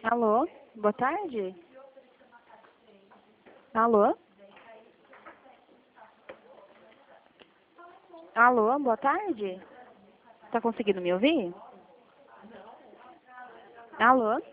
Alô, boa tarde. Alô? Alô, boa tarde. Tá conseguindo me ouvir? Alô?